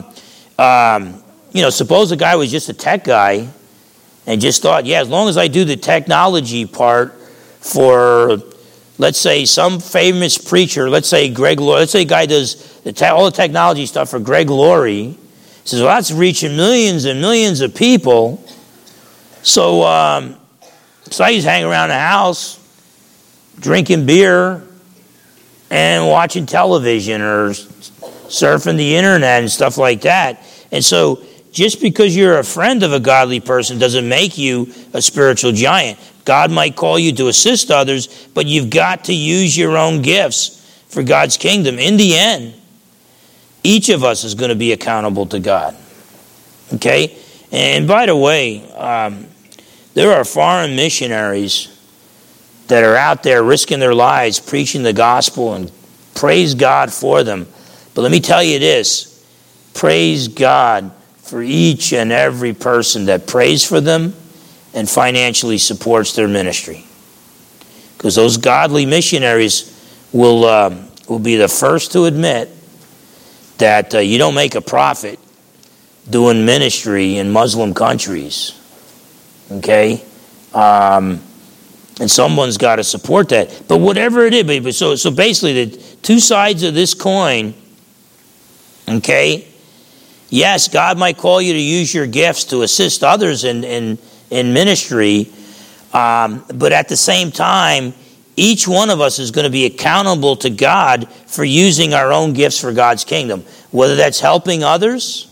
Suppose a guy was just a tech guy and just thought, as long as I do the technology part for, let's say, some famous preacher, let's say Greg Laurie, let's say a guy does all the technology stuff for Greg Laurie. He says, well, that's reaching millions and millions of people. So I just hang around the house, drinking beer and watching television or surfing the internet and stuff like that. And so just because you're a friend of a godly person doesn't make you a spiritual giant. God might call you to assist others, but you've got to use your own gifts for God's kingdom. In the end, each of us is going to be accountable to God. Okay? And by the way, there are foreign missionaries that are out there risking their lives preaching the gospel, and praise God for them. But let me tell you this, praise God for each and every person that prays for them and financially supports their ministry. Because those godly missionaries will be the first to admit that you don't make a profit doing ministry in Muslim countries. Okay? And someone's got to support that. But whatever it is, so basically the two sides of this coin, okay? Yes, God might call you to use your gifts to assist others in ministry, but at the same time, each one of us is going to be accountable to God for using our own gifts for God's kingdom, whether that's helping others,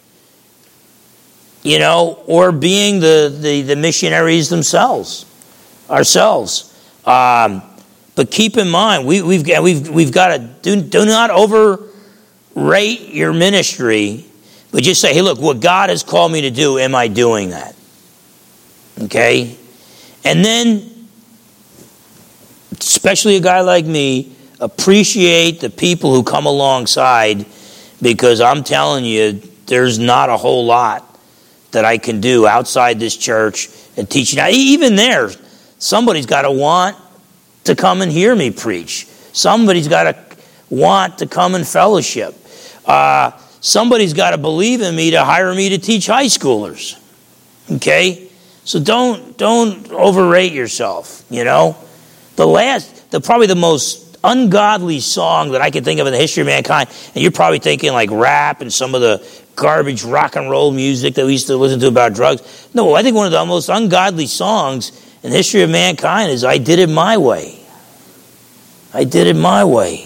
or being the missionaries themselves, ourselves. But keep in mind, we've got to do not overrate your ministry, but just say, hey, look, what God has called me to do, am I doing that? Okay? And then, especially a guy like me, appreciate the people who come alongside, because I'm telling you, there's not a whole lot that I can do outside this church and teaching. Now, even there, somebody's got to want to come and hear me preach. Somebody's got to want to come and fellowship. Somebody's got to believe in me to hire me to teach high schoolers. Okay? So don't overrate yourself, Probably the most ungodly song that I can think of in the history of mankind, and you're probably thinking like rap and some of the garbage rock and roll music that we used to listen to about drugs. No, I think one of the most ungodly songs in the history of mankind is I Did It My Way. I did it my way.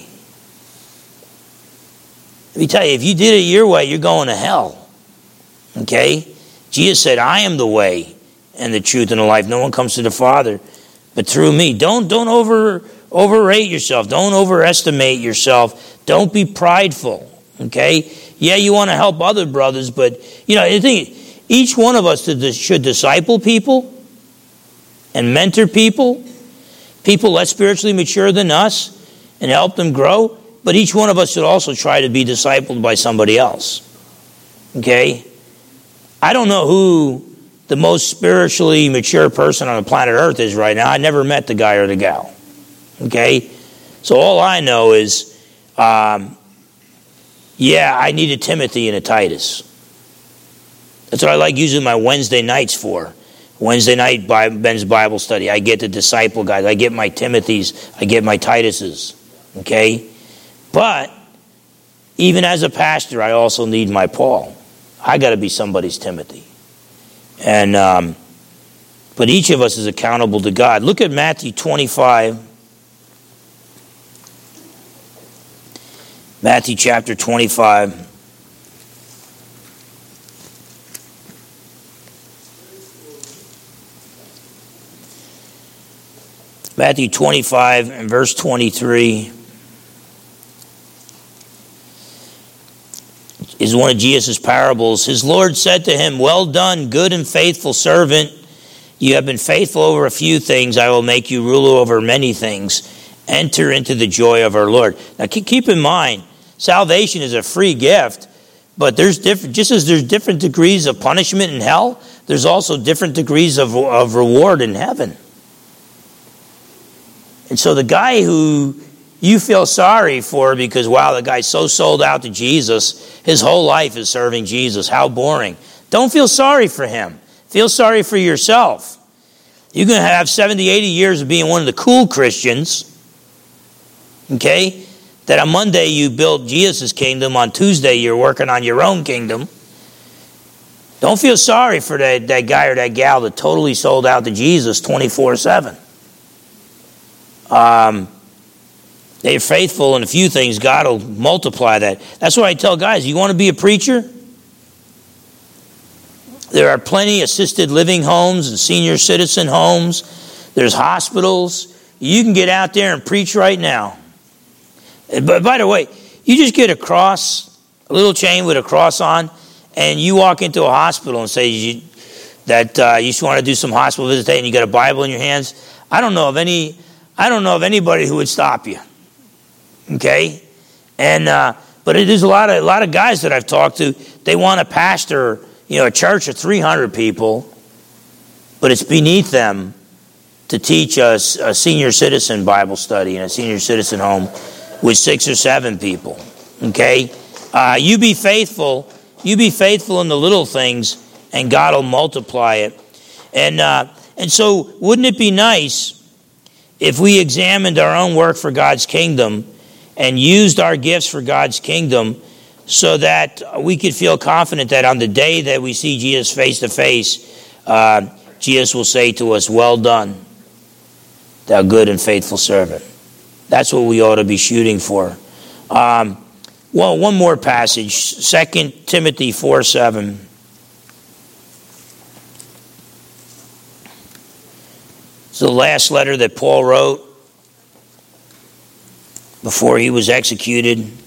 Let me tell you, if you did it your way, you're going to hell. Okay? Jesus said, I am the way and the truth and the life. No one comes to the Father but through me. Don't overrate yourself. Don't overestimate yourself. Don't be prideful. Okay? Yeah, you want to help other brothers, but, I think each one of us should disciple people and mentor people less spiritually mature than us, and help them grow. But each one of us should also try to be discipled by somebody else. Okay? I don't know who the most spiritually mature person on the planet Earth is right now. I never met the guy or the gal. Okay? So all I know is, I need a Timothy and a Titus. That's what I like using my Wednesday nights for. Wednesday night, Ben's Bible study. I get the disciple guys. I get my Timothys. I get my Tituses. Okay? But even as a pastor, I also need my Paul. I got to be somebody's Timothy. And but each of us is accountable to God. Look at Matthew 25. Matthew chapter 25. Matthew 25 and verse 23 is one of Jesus' parables. His Lord said to him, "Well done, good and faithful servant. You have been faithful over a few things. I will make you ruler over many things. Enter into the joy of our Lord." Now keep in mind, salvation is a free gift, but just as there's different degrees of punishment in hell, there's also different degrees of reward in heaven. And so the guy who you feel sorry for because, wow, the guy's so sold out to Jesus, his whole life is serving Jesus. How boring. Don't feel sorry for him. Feel sorry for yourself. You're going to have 70, 80 years of being one of the cool Christians, okay? That on Monday you built Jesus' kingdom, on Tuesday you're working on your own kingdom. Don't feel sorry for that guy or that gal that totally sold out to Jesus 24/7. They're faithful in a few things, God will multiply that. That's why I tell guys, you want to be a preacher? There are plenty of assisted living homes and senior citizen homes. There's hospitals. You can get out there and preach right now. But by the way, you just get a cross, a little chain with a cross on, and you walk into a hospital and say you just want to do some hospital visitation and you got a Bible in your hands. I don't know of anybody who would stop you. Okay? And but it is a lot of guys that I've talked to, they want to pastor, a church of 300 people, but it's beneath them to teach a senior citizen Bible study in a senior citizen home with 6 or 7 people. Okay? You be faithful in the little things, and God will multiply it. And so wouldn't it be nice if we examined our own work for God's kingdom and used our gifts for God's kingdom so that we could feel confident that on the day that we see Jesus face to face, Jesus will say to us, "Well done, thou good and faithful servant." That's what we ought to be shooting for. Well, one more passage, 2 Timothy 4:7. It's the last letter that Paul wrote before he was executed. In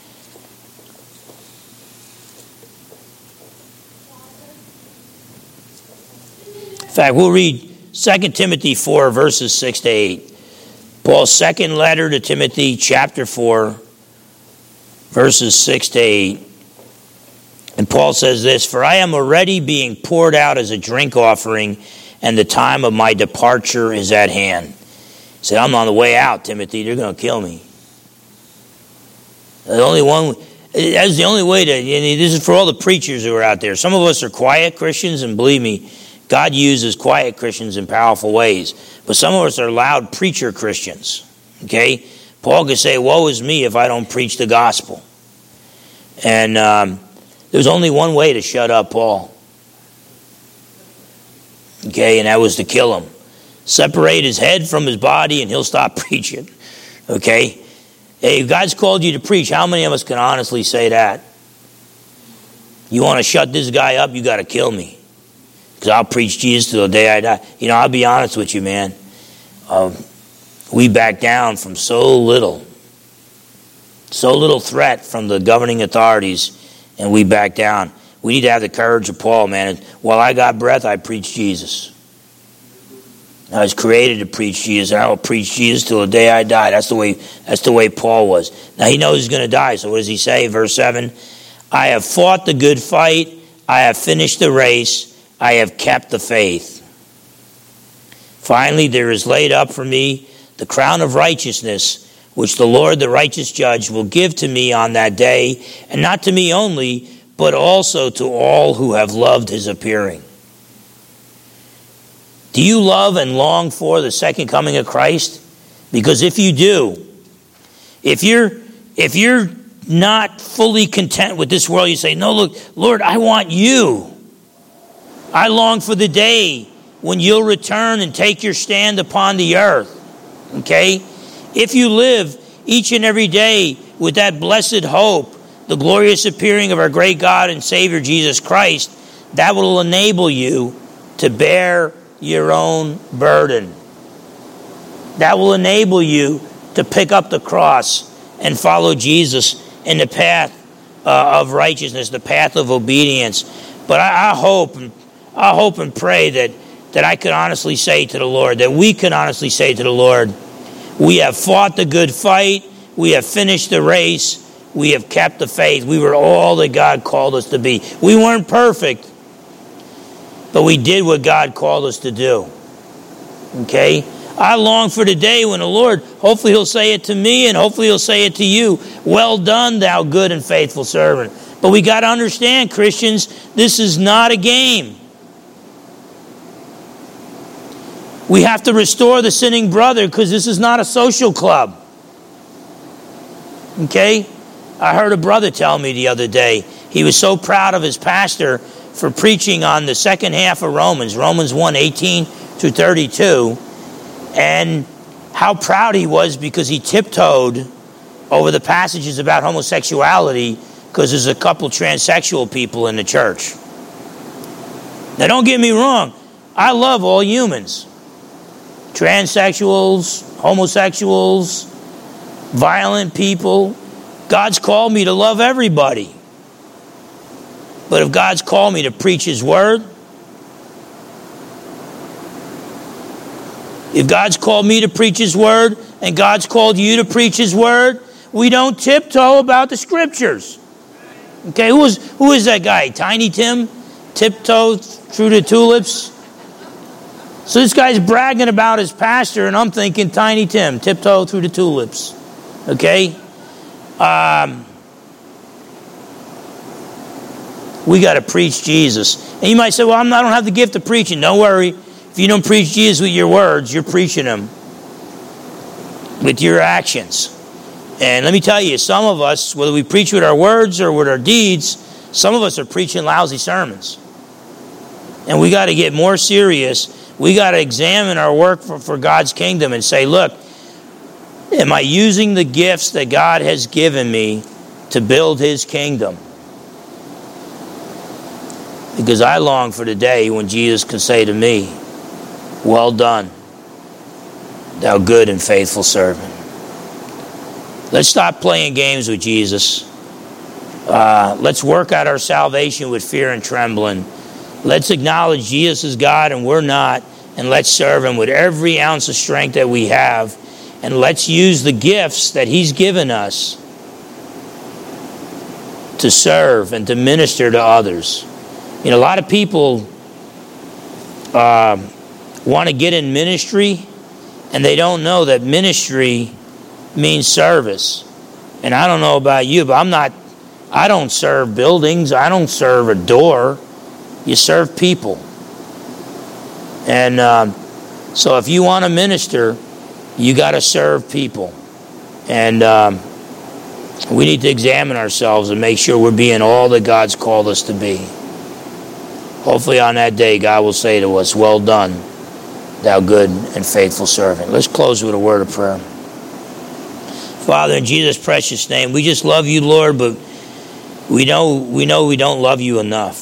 fact, we'll read 2 Timothy 4, verses 6 to 8. Paul's second letter to Timothy, chapter 4, verses 6 to 8. And Paul says this, "For I am already being poured out as a drink offering, and the time of my departure is at hand." He said, "I'm on the way out, Timothy. They're going to kill me." That's the only way to, this is for all the preachers who are out there. Some of us are quiet Christians, and believe me, God uses quiet Christians in powerful ways. But some of us are loud preacher Christians. Okay? Paul could say, "Woe is me if I don't preach the gospel." And there's only one way to shut up Paul. Okay, and that was to kill him. Separate his head from his body and he'll stop preaching. Okay? Hey, if God's called you to preach, how many of us can honestly say that? You want to shut this guy up, you got to kill me. Because I'll preach Jesus till the day I die. I'll be honest with you, man. We back down from so little. So little threat from the governing authorities, and we back down. We need to have the courage of Paul, man. While I got breath, I preach Jesus. I was created to preach Jesus, and I will preach Jesus till the day I die. That's the way Paul was. Now he knows he's going to die, so what does he say? Verse 7, I have fought the good fight, I have finished the race, I have kept the faith. Finally, there is laid up for me the crown of righteousness, which the Lord, the righteous judge, will give to me on that day, and not to me only, but also to all who have loved his appearing. Do you love and long for the second coming of Christ? Because if you do, if you're not fully content with this world, you say, no, look, Lord, I want you. I long for the day when you'll return and take your stand upon the earth. Okay? If you live each and every day with that blessed hope, the glorious appearing of our great God and Savior Jesus Christ, that will enable you to bear your own burden. That will enable you to pick up the cross and follow Jesus in the path of righteousness, the path of obedience. But I hope and pray that I could honestly say to the Lord, that we can honestly say to the Lord, we have fought the good fight, we have finished the race, we have kept the faith. We were all that God called us to be. We weren't perfect, but we did what God called us to do. Okay? I long for the day when the Lord, hopefully he'll say it to me and hopefully he'll say it to you. Well done, thou good and faithful servant. But we got to understand, Christians, this is not a game. We have to restore the sinning brother because this is not a social club. Okay? I heard a brother tell me the other day, he was so proud of his pastor for preaching on the second half of Romans 1, 18 through 32, and how proud he was because he tiptoed over the passages about homosexuality because there's a couple transsexual people in the church. Now don't get me wrong, I love all humans. Transsexuals, homosexuals, violent people. God's called me to love everybody. But if God's called me to preach his word, if God's called me to preach his word, and God's called you to preach his word, we don't tiptoe about the scriptures. Okay, who is that guy? Tiny Tim? Tiptoe through the tulips? So this guy's bragging about his pastor, and I'm thinking Tiny Tim, tiptoe through the tulips. Okay? We got to preach Jesus. And you might say, well, I don't have the gift of preaching. Don't worry. If you don't preach Jesus with your words, you're preaching him with your actions. And let me tell you, some of us, whether we preach with our words or with our deeds, some of us are preaching lousy sermons. And we got to get more serious. We got to examine our work for God's kingdom and say, look, am I using the gifts that God has given me to build his kingdom? Because I long for the day when Jesus can say to me, well done, thou good and faithful servant. Let's stop playing games with Jesus. Let's work out our salvation with fear and trembling. Let's acknowledge Jesus is God and we're not, and let's serve him with every ounce of strength that we have, and let's use the gifts that he's given us to serve and to minister to others. You know, a lot of people want to get in ministry, and they don't know that ministry means service. And I don't know about you, but I don't serve buildings. I don't serve a door. You serve people. And so if you want to minister, you got to serve people. And we need to examine ourselves and make sure we're being all that God's called us to be. Hopefully on that day, God will say to us, well done, thou good and faithful servant. Let's close with a word of prayer. Father, in Jesus' precious name, we just love you, Lord, but we know we don't love you enough.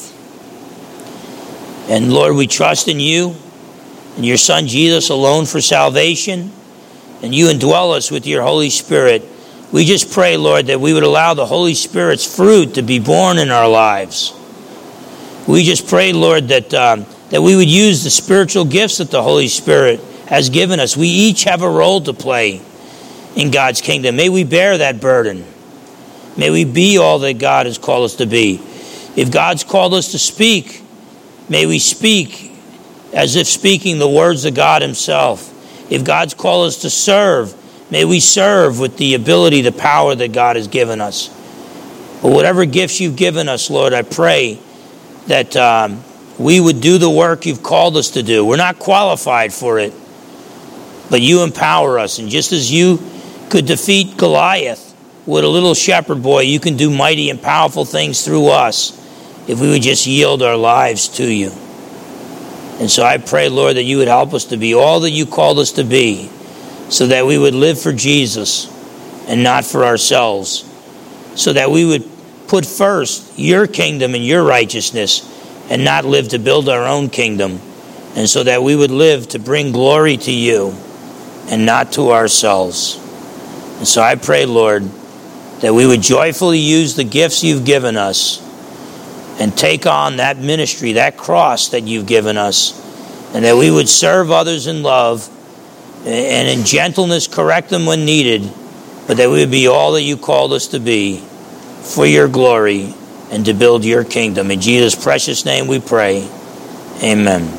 And Lord, we trust in you and your Son Jesus alone for salvation. And you indwell us with your Holy Spirit. We just pray, Lord, that we would allow the Holy Spirit's fruit to be born in our lives. We just pray, Lord, that we would use the spiritual gifts that the Holy Spirit has given us. We each have a role to play in God's kingdom. May we bear that burden. May we be all that God has called us to be. If God's called us to speak, may we speak as if speaking the words of God himself. If God's called us to serve, may we serve with the ability, the power that God has given us. But whatever gifts you've given us, Lord, I pray that we would do the work you've called us to do. We're not qualified for it, but you empower us. And just as you could defeat Goliath with a little shepherd boy, you can do mighty and powerful things through us if we would just yield our lives to you. And so I pray, Lord, that you would help us to be all that you called us to be, so that we would live for Jesus and not for ourselves, so that we would put first your kingdom and your righteousness and not live to build our own kingdom, and so that we would live to bring glory to you and not to ourselves. And so I pray, Lord, that we would joyfully use the gifts you've given us and take on that ministry, that cross that you've given us, and that we would serve others in love and in gentleness correct them when needed, but that we would be all that you called us to be for your glory and to build your kingdom. In Jesus' precious name we pray. Amen.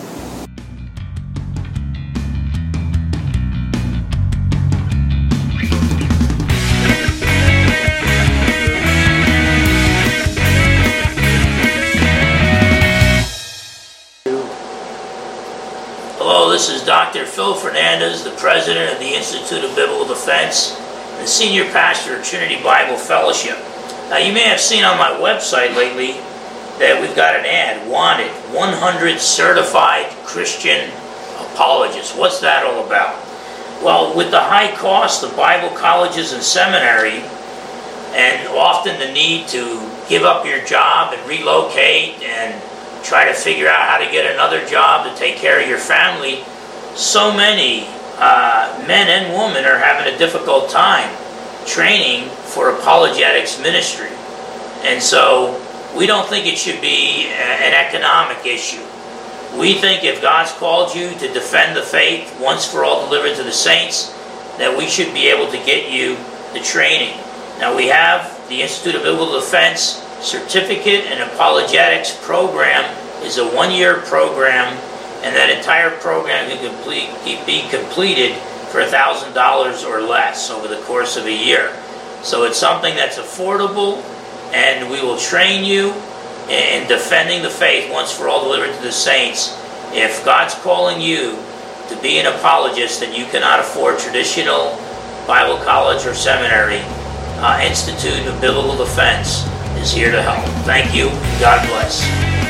Hello, this is Dr. Phil Fernandez, the president of the Institute of Biblical Defense and the senior pastor of Trinity Bible Fellowship. Now, you may have seen on my website lately that we've got an ad, wanted, 100 certified Christian apologists. What's that all about? Well, with the high cost of Bible colleges and seminary, and often the need to give up your job and relocate and try to figure out how to get another job to take care of your family, so many men and women are having a difficult time training for apologetics ministry. And so we don't think it should be an economic issue. We think if God's called you to defend the faith once for all delivered to the saints, that we should be able to get you the training. Now, we have the Institute of Biblical Defense Certificate in Apologetics program. Is a one-year program, and that entire program can be completed for $1,000 or less over the course of a year. So it's something that's affordable, and we will train you in defending the faith once for all delivered to the saints. If God's calling you to be an apologist and you cannot afford traditional Bible college or seminary, Institute of Biblical Defense is here to help. Thank you. God bless.